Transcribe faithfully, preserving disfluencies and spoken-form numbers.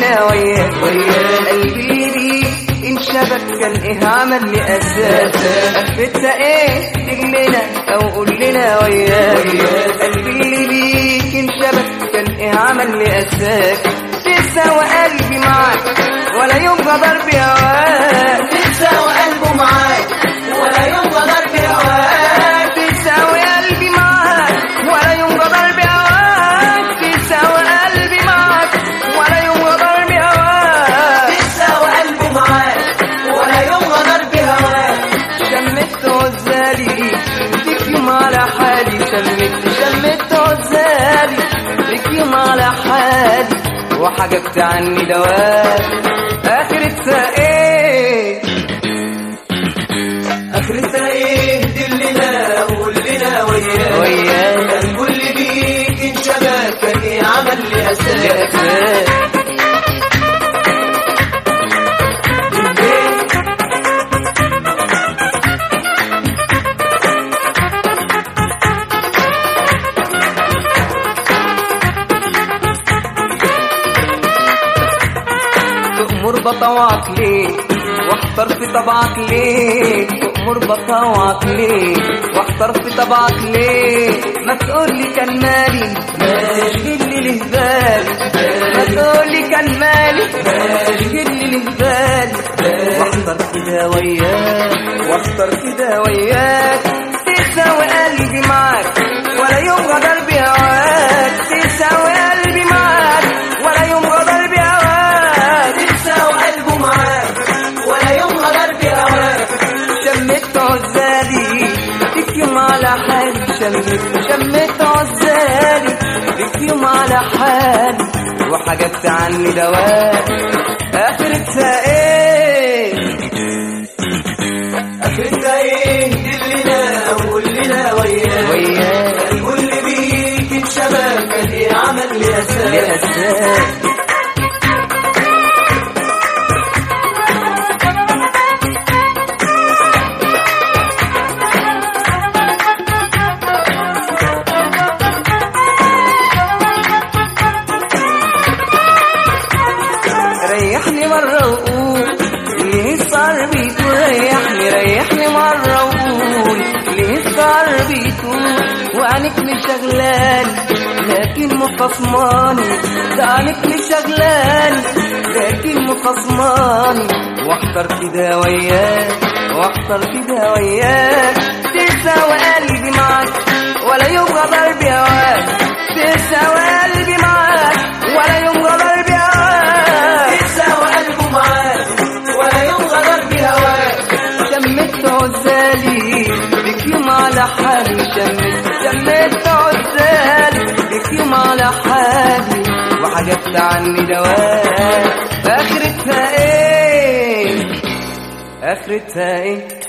لنا وياك قلبي ليك انشبك كان ايه عمل لي اساس اخرتها ايه تجلنا او قول لنا وياك قلبي ليك انشبك كان ايه عمل لي اساس تساوى قلبي معاك ولا يوم غدر بهواك تساوى قلبه معاك ولا يوم غدر بهواك تساوي قلبي معاك ولا يوم غدر بهواك تساوي قلبي معاك ولا يوم غدر بهواك تساوى قلبه معاك ولا يوم غدر بهواك شمت عزالي فيك يوم على حالي شمت شمت عزالي فيك يوم على حالي وحجبت عني دواك اخرتها ايه اخرتها ايه دلنا قول لنا وياك وياك الكل بيك انشبك كان ايه عمل لي اساس تأمر بطوعك ليه واحتر في طبعك ليه تأمر بطوعك ليه واحتر في طبعك ليه ما تقولي كان مالي ماشغل لي بالي ما تقولي كان مالي ماشغل لي بالي واحتر كده وياك واحتر كده وياك تساوي قلبي معاك ولا يوم غدر بهواك تساوي قلبي معاك ولا يوم غدر بهواك تساوى قلبه معاك ولا يوم غدر بهواك شمت عزالي فيك يوم على حالي شمت شمت عزالي فيك يوم على حالي وحجبت عني دواك اخرتها ايه اخرتها ايه دلنا قول لنا وياك وياك الكل بيك انشبك كان ايه عمل لي اساس لأساس ريحني مرة وقول ليه السهر بيطول ريحني ريحني مرة وقول ليه السهر بيطول وعينك مش شغلاني لكن مخصماني ده عينك مش شغلاني لكن مخصماني واحتر كده وياك واحتر كده وياك تساوي قلبي معاك ولا يوم غدر بهواك تساوي قلبي معاك ولا يوم غدر بهواك تساوى قلبه معاك ولا يوم غدر بهواك شمت عزالي بك يوم على حالي شمت شمت عزالي بك يوم على حالي وحجبت عني دواك اخرتها ايه اخرتها ايه